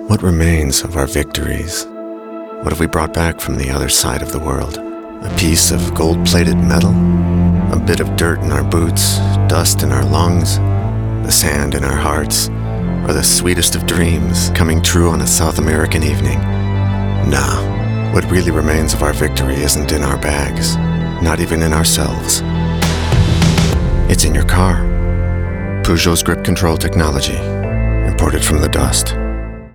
What remains of our victories? What have we brought back from the other side of the world? A piece of gold-plated metal? A bit of dirt in our boots, dust in our lungs, the sand in our hearts, or the sweetest of dreams coming true on a South American evening? Nah, what really remains of our victory isn't in our bags, not even in ourselves. It's in your car. Peugeot's grip control technology, imported from the dust.